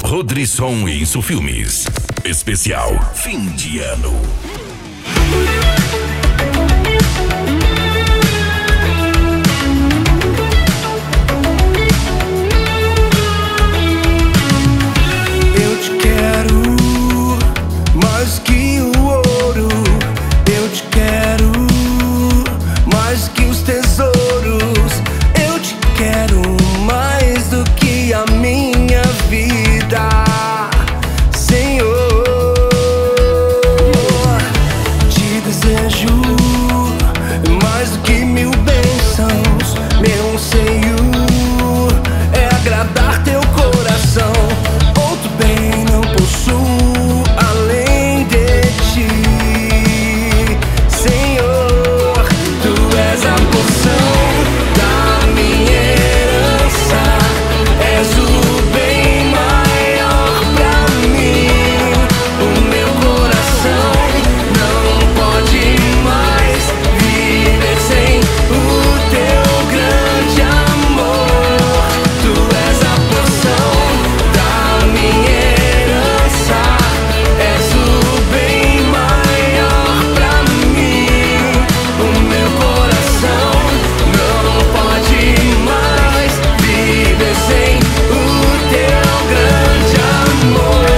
Rodrisson Enso Filmes. Especial Fim de Ano. Eu te quero mais que o ouro. Eu te quero mais que os tesouros. Eu te quero mais do que a minha vida, Senhor. Te desejo mais do que mil bênçãos. Meu anseio é agradar teu coração. Outro bem não possuo além de ti, Senhor. Tu és a porção da minha herança. És o bem maior pra mim. O meu coração não pode mais viver sem o teu grande amor. Tu és a porção da minha herança. És o bem maior pra mim. O meu coração não pode mais viver sem o teu grande amor.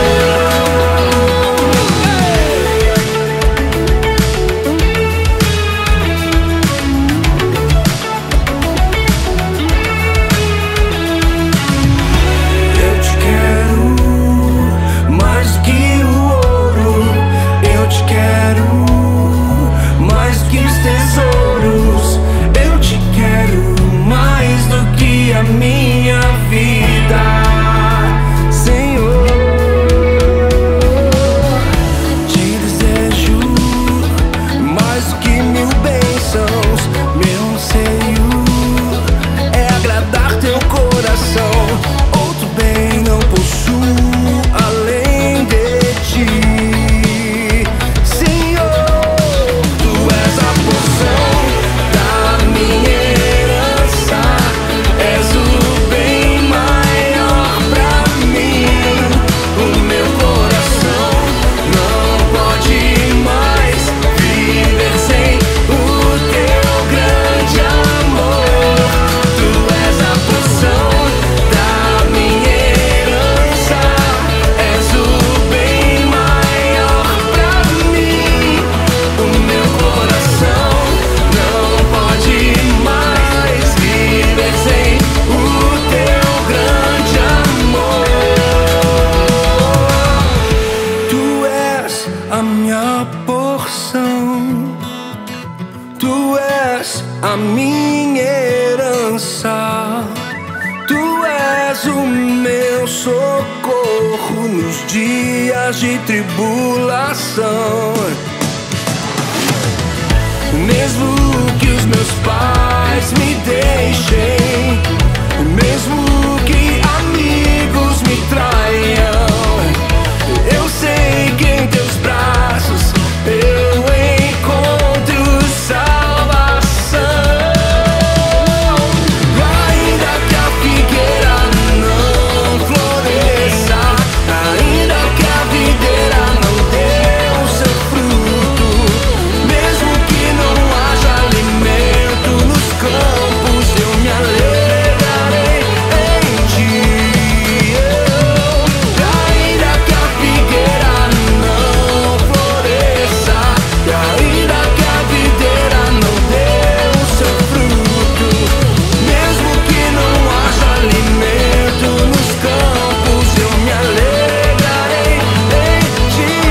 Eu te quero mais que o ouro. Eu te quero mais que os tesouros. Eu te quero mais do que a minha vida, Senhor. Te desejo mais do que mil bênçãos. Meu anseio é agradar teu coração. Outro bem não possuo além de ti, Senhor. Tu és a porção da minha herança. És o bem maior pra mim. O meu coração não pode mais viver sem o teu grande amor. Tu és a porção da minha herança. És o bem maior pra mim. O meu coração não pode mais viver sem o teu grande amor. Tu és a minha porção. Tu és a minha herança. Tu és o meu socorro nos dias de tribulação. Mesmo que os meus pais me deixem, mesmo que amigos me traiam, eu sei que em teus braços eu encontro salvação. Ainda que a figueira não floresça, ainda que a videira não dê o seu fruto, mesmo que não haja alimento nos campos, eu me alegrarei em ti. Ainda que a figueira não floresça, ainda que a videira não dê o seu fruto, mesmo que não haja alimento nos campos, eu me alegrarei em ti.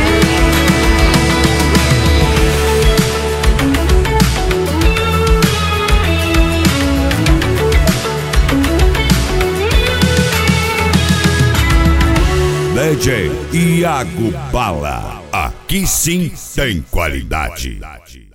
DJ Iago Bala. Aqui sim tem qualidade.